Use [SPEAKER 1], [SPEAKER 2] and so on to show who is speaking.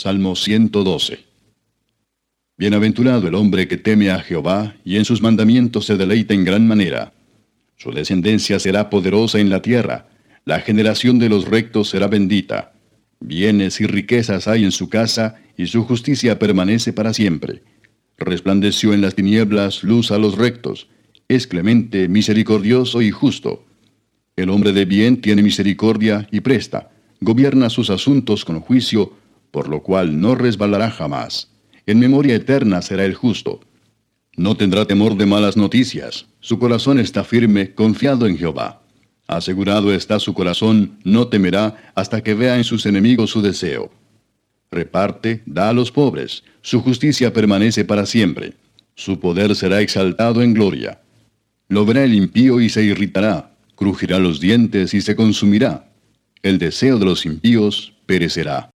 [SPEAKER 1] Salmo 112. Bienaventurado el hombre que teme a Jehová, y en sus mandamientos se deleita en gran manera. Su descendencia será poderosa en la tierra, la generación de los rectos será bendita. Bienes y riquezas hay en su casa, y su justicia permanece para siempre. Resplandeció en las tinieblas luz a los rectos, es clemente, misericordioso y justo. El hombre de bien tiene misericordia y presta, gobierna sus asuntos con juicio, por lo cual no resbalará jamás. En memoria eterna será el justo. No tendrá temor de malas noticias. Su corazón está firme, confiado en Jehová. Asegurado está su corazón, no temerá hasta que vea en sus enemigos su deseo. Reparte, da a los pobres. Su justicia permanece para siempre. Su poder será exaltado en gloria. Lo verá el impío y se irritará. Crujirá los dientes y se consumirá. El deseo de los impíos perecerá.